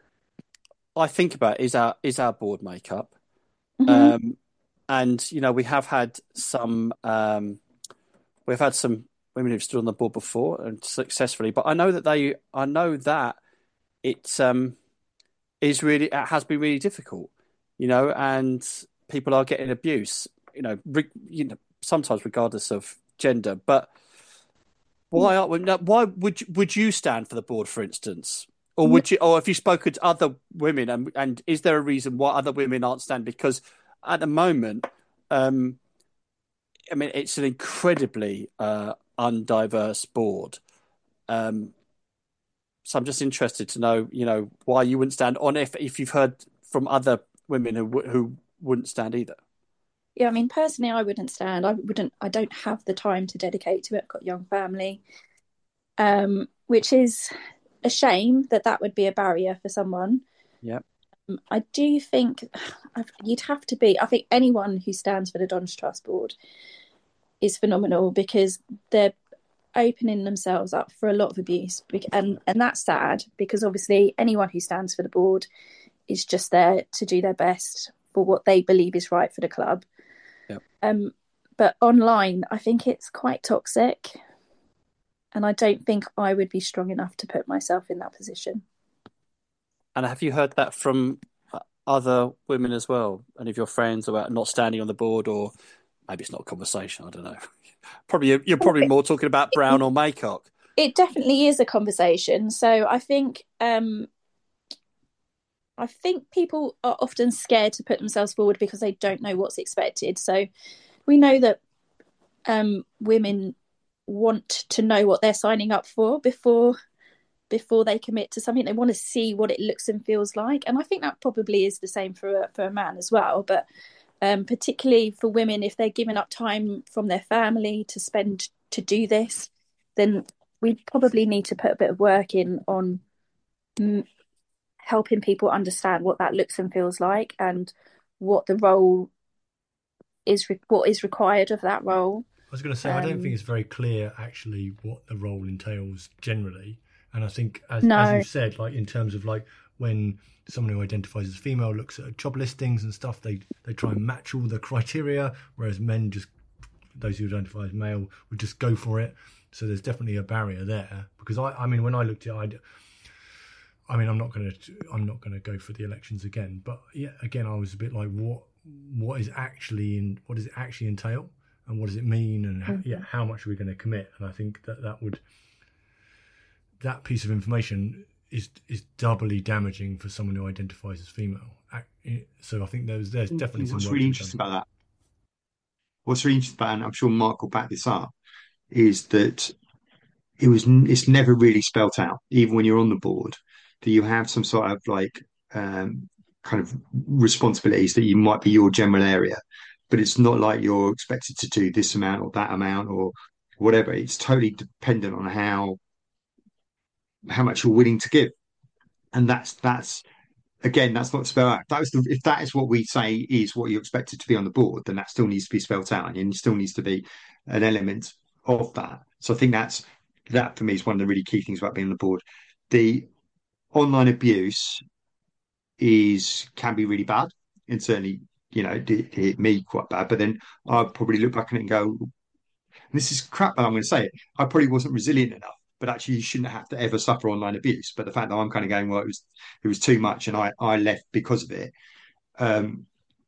I think about is our is our board makeup. Mhm. Um, and you know we have had some um, we've had some women who've stood on the board before and successfully, but I know that they I know that it's um is really it has been really difficult, you know, and people are getting abuse, you know, re, you know, sometimes regardless of gender. But why are we, now, why would you, would you stand for the board, for instance? Or would you, or have you spoken to other women, and and is there a reason why other women aren't standing? Because at the moment, um, I mean, it's an incredibly uh, undiverse board. Um, so I'm just interested to know, you know, why you wouldn't stand on if if you've heard from other women who who wouldn't stand either. Yeah, I mean, personally, I wouldn't stand. I wouldn't. I don't have the time to dedicate to it. I've got a young family, um, which is a shame that that would be a barrier for someone. Yeah. Um, I do think you'd have to be. I think anyone who stands for the Dons Trust Board is phenomenal because they're opening themselves up for a lot of abuse, and and that's sad because obviously anyone who stands for the board is just there to do their best for what they believe is right for the club. Yeah. Um, but online, I think it's quite toxic, and I don't think I would be strong enough to put myself in that position. And have you heard that from other women as well? Any of your friends about not standing on the board, or maybe it's not a conversation? I don't know. Probably you're probably more talking about Brown or Maycock. It definitely is a conversation. So I think um, I think people are often scared to put themselves forward because they don't know what's expected. So we know that um, women want to know what they're signing up for before before they commit to something. They want to see what it looks and feels like, and I think that probably is the same for a, for a man as well. But um, particularly for women, if they're giving up time from their family to spend to do this, then we probably need to put a bit of work in on mm, helping people understand what that looks and feels like and what the role is, re- what is required of that role. I was going to say, um, I don't think it's very clear actually what the role entails generally. And I think, as, no. as you said, like in terms of like when someone who identifies as female looks at job listings and stuff, they, they try and match all the criteria, whereas men just, those who identify as male would just go for it. So there's definitely a barrier there. Because I, I mean, when I looked at it, I, I mean, I'm not going to, I'm not going to go for the elections again. But yeah, again, I was a bit like, what, what is actually in, what does it actually entail, and what does it mean, and mm-hmm. yeah, how much are we going to commit? And I think that that would, that piece of information is is doubly damaging for someone who identifies as female. So I think there's there's definitely some what's work really to interesting about that. What's really interesting about, and I'm sure Mark will back this up, is that it was it's never really spelt out, even when you're on the board, that you have some sort of like um, kind of responsibilities that you might be your general area, but it's not like you're expected to do this amount or that amount or whatever. It's totally dependent on how how much you're willing to give, and that's that's again that's not spelled out. That was the, if that is what we say is what you're expected to be on the board, then that still needs to be spelled out, and it still needs to be an element of that. So I think that's that for me is one of the really key things about being on the board. The online abuse is can be really bad, and certainly you know it hit me quite bad. But then I probably look back on it and go, this is crap, but I'm going to say it. I probably wasn't resilient enough. But actually, you shouldn't have to ever suffer online abuse. But the fact that I'm kind of going, well, it was it was too much, and I I left because of it. Um,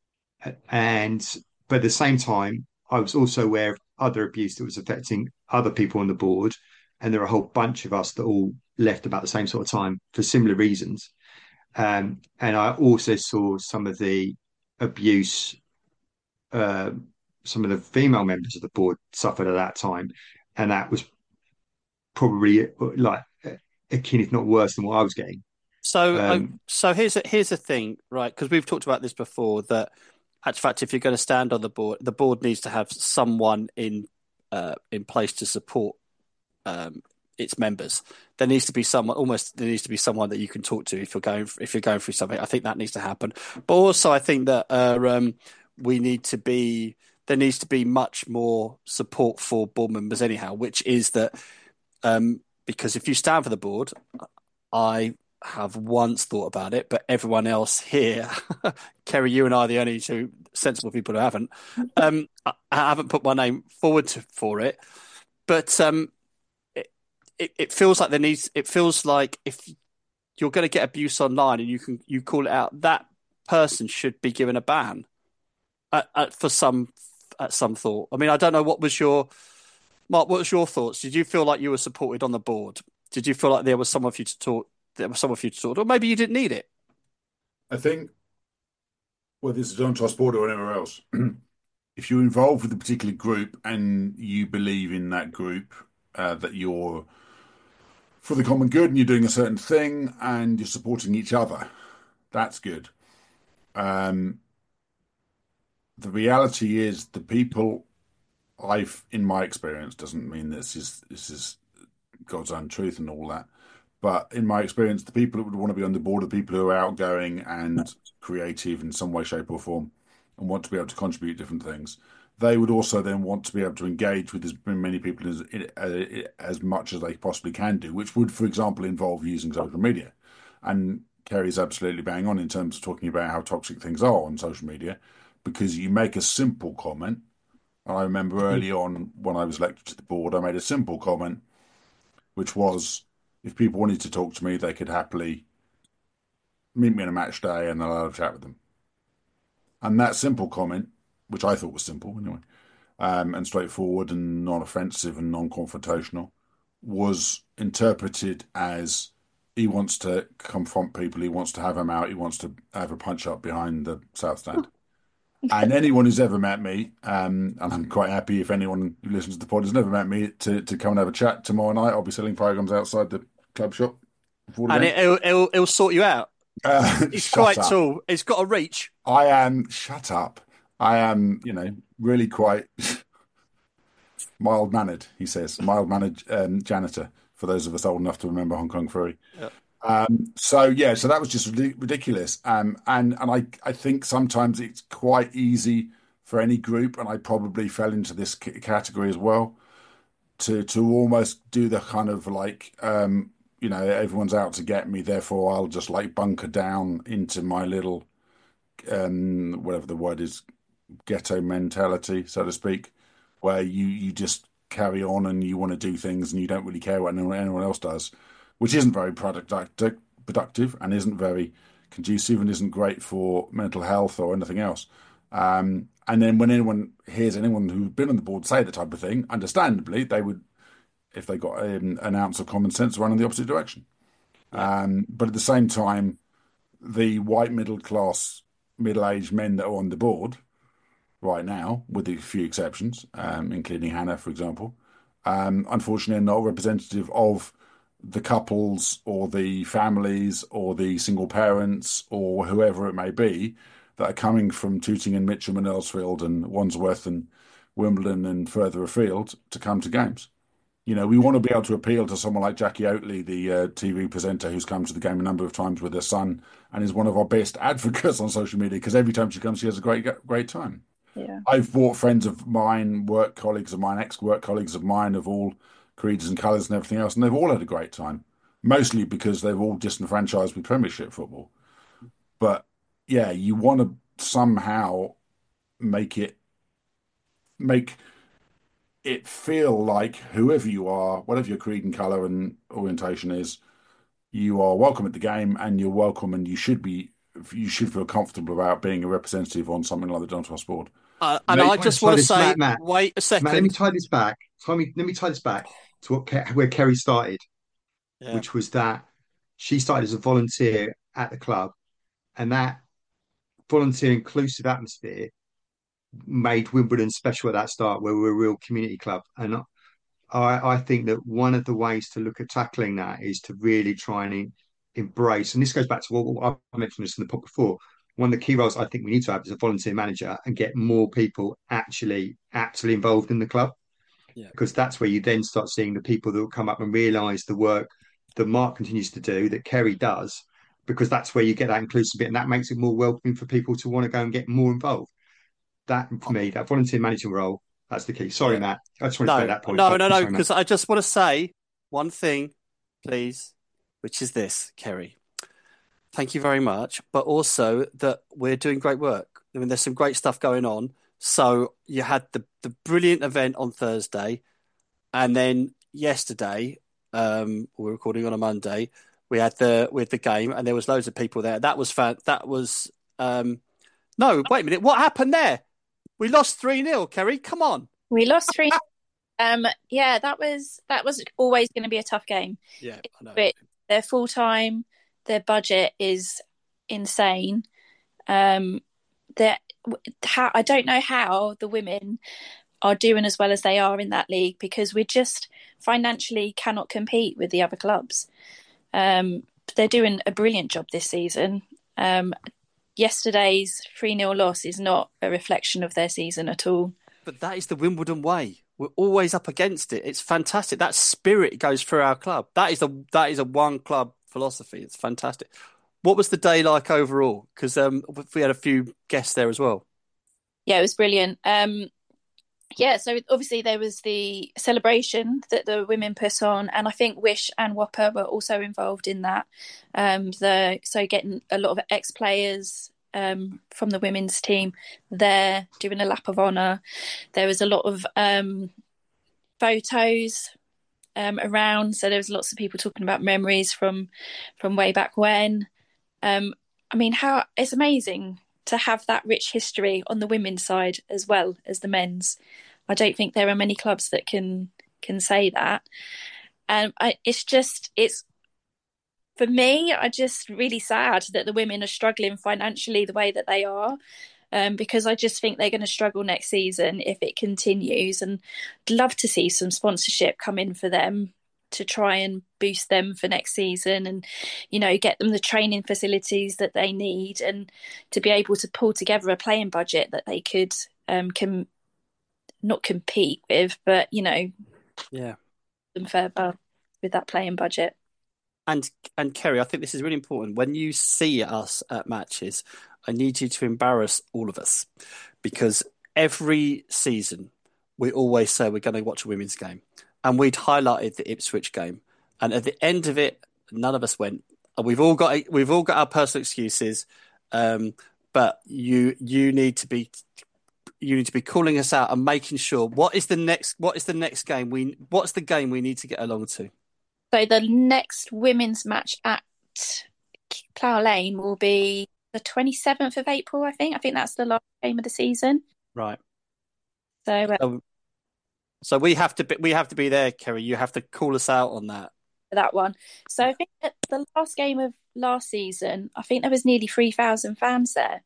and but at the same time, I was also aware of other abuse that was affecting other people on the board, and there are a whole bunch of us that all left about the same sort of time for similar reasons. Um, and I also saw some of the abuse. Uh, some of the female members of the board suffered at that time, and that was probably like akin, if not worse, than what I was getting. So, Um, um, so here's a, here's the thing, right? Because we've talked about this before. That, in fact, if you're going to stand on the board, the board needs to have someone in uh, in place to support um, its members. There needs to be someone, almost there needs to be someone that you can talk to if you're going if you're going through something. I think that needs to happen. But also, I think that uh, um, we need to be there needs to be much more support for board members, anyhow. Which is that. Um, because if you stand for the board, I have once thought about it, but everyone else here, Kerry, you and I are the only two sensible people who haven't. Um, I, I haven't put my name forward to, for it, but um, it, it it feels like there needs. It feels like if you're going to get abuse online and you can you call it out, that person should be given a ban at, at, for some at some thought. I mean, I don't know what was your. Mark, what was your thoughts? Did you feel like you were supported on the board? Did you feel like there was someone for you to talk there was someone for you to talk to, or maybe you didn't need it. I think whether it's on Sport or anywhere else, if you're involved with a particular group and you believe in that group, uh, that you're for the common good and you're doing a certain thing and you're supporting each other, that's good. Um, the reality is the people I've, in my experience, doesn't mean this is this is God's own truth and all that, but in my experience, the people that would want to be on the board are the people who are outgoing and creative in some way, shape, or form, and want to be able to contribute different things. They would also then want to be able to engage with as many people as as much as they possibly can do, which would, for example, involve using social media. And Kerry's absolutely bang on in terms of talking about how toxic things are on social media, because you make a simple comment. And I remember early on when I was elected to the board, I made a simple comment, which was, if people wanted to talk to me, they could happily meet me on a match day and I'll have a chat with them. And that simple comment, which I thought was simple anyway, um, and straightforward and non-offensive and non-confrontational, was interpreted as he wants to confront people, he wants to have them out, he wants to have a punch-up behind the South Stand. And anyone who's ever met me, um, and I'm quite happy if anyone who listens to the pod has never met me, to, to come and have a chat tomorrow night. I'll be selling programmes outside the club shop. And it, it'll, it'll, it'll sort you out. Uh, It's shut quite up. tall. It's got a reach. I am, shut up. I am, you know, really quite mild-mannered, he says. Mild-mannered um, janitor, for those of us old enough to remember Hong Kong Phooey. Yep. Um, so yeah, so that was just ridiculous. Um, and and I, I think sometimes it's quite easy for any group, and I probably fell into this c- category as well, to to almost do the kind of like, um, you know, everyone's out to get me, therefore I'll just like bunker down into my little, um, whatever the word is, ghetto mentality, so to speak, where you, you just carry on and you want to do things and you don't really care what anyone, anyone else does, which isn't very productive, productive and isn't very conducive and isn't great for mental health or anything else. Um, and then when anyone hears anyone who's been on the board say the type of thing, understandably, they would, if they got um, an ounce of common sense, run in the opposite direction. Yeah. Um, but at the same time, the white middle class, middle-aged men that are on the board right now, with a few exceptions, um, including Hannah, for example, um, unfortunately are not representative of the couples or the families or the single parents or whoever it may be that are coming from Tooting and Mitcham and Earlsfield and Wandsworth and Wimbledon and further afield to come to games. You know, we want to be able to appeal to someone like Jackie Oatley, the uh, T V presenter who's come to the game a number of times with her son and is one of our best advocates on social media, because every time she comes, she has a great, great time. Yeah. I've brought friends of mine, work colleagues of mine, ex-work colleagues of mine of all creeds and colours and everything else, and they've all had a great time, mostly because they've all disenfranchised with Premiership football. But yeah, you want to somehow make it make it feel like whoever you are, whatever your creed and colour and orientation is, you are welcome at the game, and you're welcome, and you should be you should feel comfortable about being a representative on something like the Don Toss board. Uh, and Mate, I just so want to this- say, Matt, Matt, wait a second. Matt, let me tie this back. Let me, let me tie this back to what Ke- where Kerry started, Yeah. which was that she started as a volunteer at the club, and that volunteer inclusive atmosphere made Wimbledon special at that start, where we were a real community club. And I, I think that one of the ways to look at tackling that is to really try and embrace, and this goes back to what I mentioned this in the pod before. One of the key roles I think we need to have is a volunteer manager and get more people actually actually involved in the club. Yeah. Because that's where you then start seeing the people that will come up and realise the work that Mark continues to do, that Kerry does, because that's where you get that inclusive bit, and that makes it more welcoming for people to want to go and get more involved. That, for me, that volunteer managing role, that's the key. Sorry, Yeah. Matt. I just want to No, make that point. no, But- no, no, sorry, Matt. because I just want to say one thing, please, which is this, Kerry. Thank you very much, but also that we're doing great work. I mean, there's some great stuff going on. So you had the the brilliant event on Thursday, and then yesterday, um, we're recording on a Monday. We had the with the game, and there was loads of people there. That was fan. That was um, no. Wait a minute. What happened there? We lost three nil. Kerry, come on. We lost three. Um, yeah, that was that was always going to be a tough game. Yeah, I know. But they're full time. Their budget is insane. Um, that how I don't know how the women are doing as well as they are in that league, because we just financially cannot compete with the other clubs. Um, they're doing a brilliant job this season. Um, yesterday's three nil loss is not a reflection of their season at all. But that is the Wimbledon way. We're always up against it. It's fantastic. That spirit goes through our club. That is a that is a one club philosophy. It's fantastic. What was the day like overall? Because um, we had a few guests there as well. Yeah, it was brilliant. Um, yeah, so obviously there was the celebration that the women put on, and I think Wish and Whopper were also involved in that. Um, the so getting a lot of ex-players um, from the women's team there doing a lap of honour. There was a lot of um, photos um, around, so there was lots of people talking about memories from from way back when. Um, I mean, how it's amazing to have that rich history on the women's side as well as the men's. I don't think there are many clubs that can can say that. And I, it's just, it's, for me, I just really sad that the women are struggling financially the way that they are, um, because I just think they're going to struggle next season if it continues. And I'd love to see some sponsorship come in for them to try and boost them for next season, and, you know, get them the training facilities that they need, and to be able to pull together a playing budget that they could um can not compete with, but, you know, yeah, them further with that playing budget. And and Kerry, I think this is really important. When you see us at matches, I need you to embarrass all of us, because every season we always say we're going to watch a women's game. And we'd highlighted the Ipswich game, and at the end of it, none of us went. And we've all got we've all got our personal excuses, um, but you you need to be you need to be calling us out and making sure what is the next what is the next game we what's the game we need to get along to. So the next women's match at Plough Lane will be the twenty-seventh of April. I think I think that's the last game of the season. Right. So. Uh, so So we have to be, we have to be there, Kerry. You have to call us out on that. That one. So I think at the last game of last season, I think there was nearly three thousand fans there.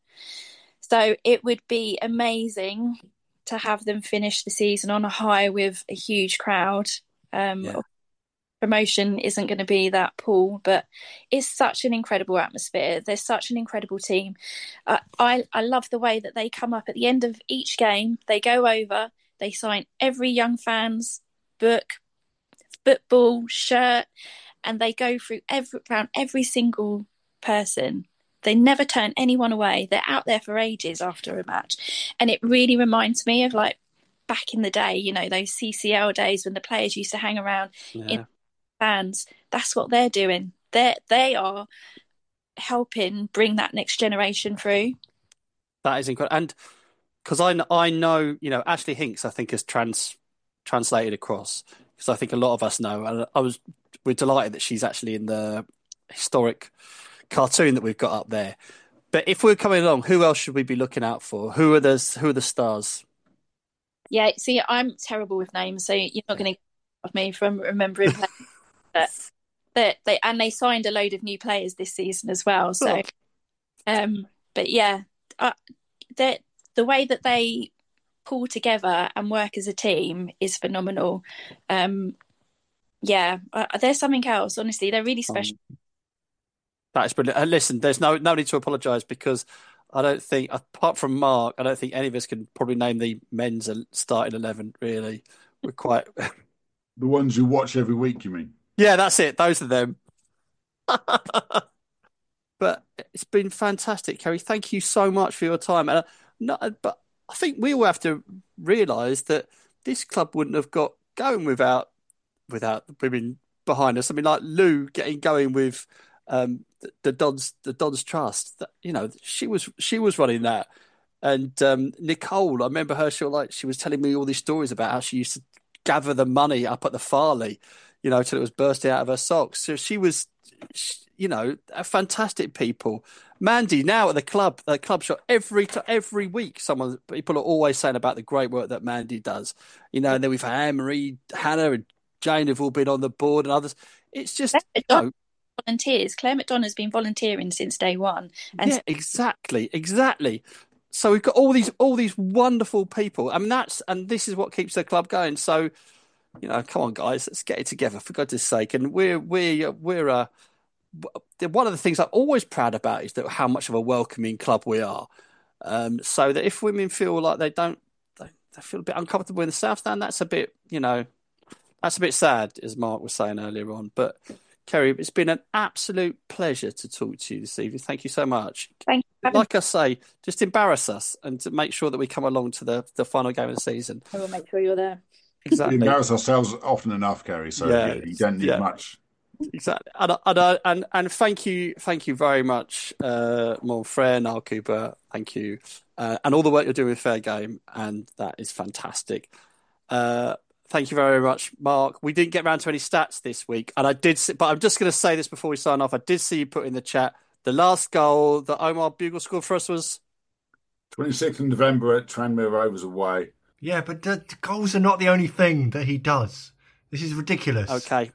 So it would be amazing to have them finish the season on a high with a huge crowd. Um, yeah. Promotion isn't going to be that pool, but it's such an incredible atmosphere. There's such an incredible team. Uh, I I love the way that they come up at the end of each game. They go over. They sign every young fan's book, football, shirt, and they go through every around every single person. They never turn anyone away. They're out there for ages after a match. And it really reminds me of, like, back in the day, you know, those C C L days when the players used to hang around Yeah. in fans. That's what they're doing. They they are helping bring that next generation through. That is incredible. And because I, I know, you know, Ashley Hinks, I think, has trans translated across, because I think a lot of us know. And I was, we're delighted that she's actually in the historic cartoon that we've got up there. But if we're coming along, who else should we be looking out for? Who are the who are the stars? Yeah, see, I'm terrible with names, so you're not going to get me from remembering players. But they, they and they signed a load of new players this season as well. So, um, but yeah, uh, they the way that they pull together and work as a team is phenomenal. Um, yeah, uh, there's something else. Honestly, they're really special. Um, that is brilliant. And listen, there's no no need to apologise, because I don't think, apart from Mark, I don't think any of us can probably name the men's starting eleven. Really, we're quite the ones you watch every week. You mean? Yeah, that's it. Those are them. But it's been fantastic, Kerry. Thank you so much for your time. And uh, no, but I think we all have to realise that this club wouldn't have got going without without the women behind us. I mean, like Lou getting going with um, the, the Dons, the Dons Trust. That, you know, she was she was running that, and um, Nicole. I remember her. She was like she was telling me all these stories about how she used to gather the money up at the Farley, you know, till it was bursting out of her socks. So she was, she, you know, a fantastic people. Mandy now at the club, the club shop every every week. Someone people are always saying about the great work that Mandy does. You know, and then we've had Anne Marie, Hannah, and Jane have all been on the board, and others. It's just, you know, volunteers. Claire McDonough's been volunteering since day one, and Yeah, exactly, exactly. So we've got all these all these wonderful people. I mean, that's and this is what keeps the club going. So, you know, come on, guys, let's get it together for goodness sake. And we're we're we're uh, one of the things I'm always proud about is that how much of a welcoming club we are. Um, so that if women feel like they don't, they, they feel a bit uncomfortable in the South Stand, that's a bit, you know, that's a bit sad, as Mark was saying earlier on. But Kerry, it's been an absolute pleasure to talk to you this evening. Thank you so much. thank you. for having Like I say, just embarrass us and to make sure that we come along to the, the final game of the season. me. I will make sure you're there. We Exactly. embarrass ourselves often enough, Kerry. So Yeah, yeah, you don't need yeah. much. Exactly. And and and, and thank you, thank you very much, uh, mon frère, Niall Cooper. Thank you, uh, and all the work you're doing with Fair Game, and that is fantastic. Uh, thank you very much, Mark. We didn't get around to any stats this week, and I did, see, but I'm just going to say this before we sign off. I did see you put in the chat the last goal that Omar Bugle scored for us was twenty-sixth of November at Tranmere Rovers away. Yeah, but the, the goals are not the only thing that he does. This is ridiculous. okay.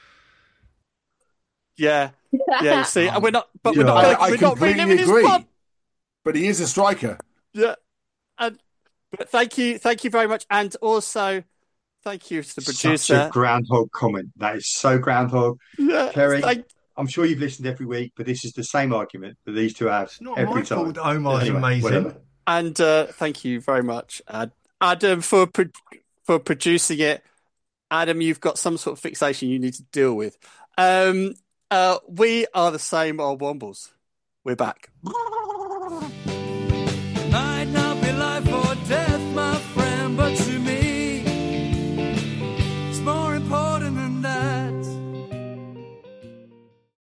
Yeah, yeah. You see, and we're not, but we're Yeah. not, I, gonna, I we're not completely reliving his agree. pod. But he is a striker. Yeah, and but thank you, thank you very much, and also thank you to the Such producer. a groundhog comment. That is so groundhog. Yeah, Kerry, thank- I'm sure you've listened every week, but this is the same argument that these two have It's not every my time. fault that Omar's Anyway, amazing. whatever. and uh, thank you very much, Ad- Adam, for pro- for producing it. Adam, you've got some sort of fixation you need to deal with. Um, uh, we are the same old Wombles. We're back.